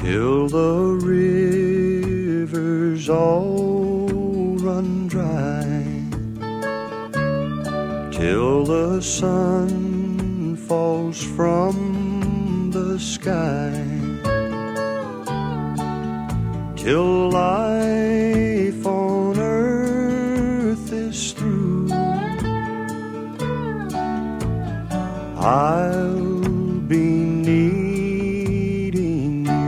till the rivers all run dry, till the sun falls from the sky, till life on earth is through. I'll be needing you.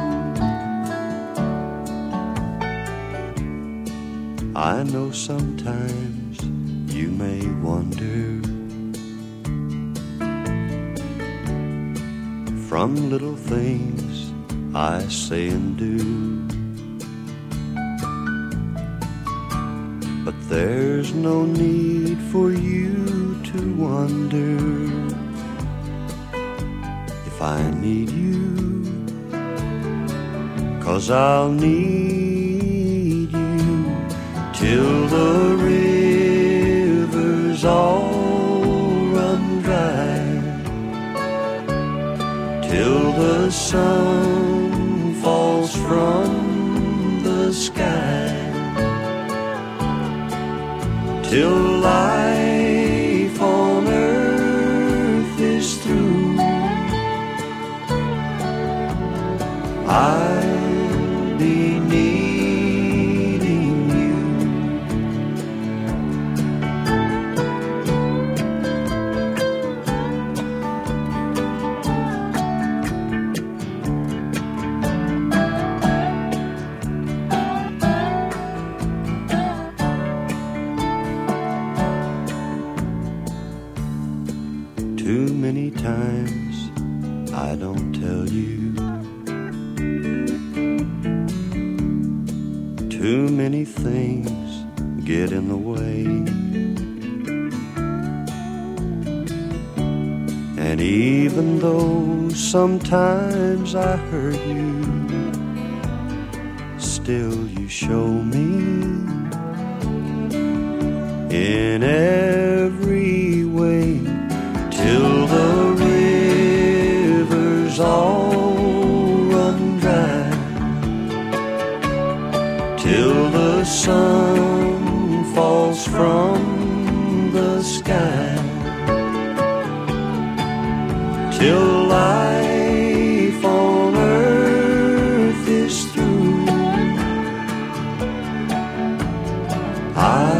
I know sometimes you may wonder, from little things I say and do, but there's no need for you to wonder if I need you, 'cause I'll need you till the rivers all run dry, till the sun falls from the sky, till life on earth is through. I'll be needing you. Too many times I don't tell you, too many things get in the way, and even though sometimes I hurt you, still you show me in every way, till the rivers all run dry, till the sun falls from the sky, till life on earth is through.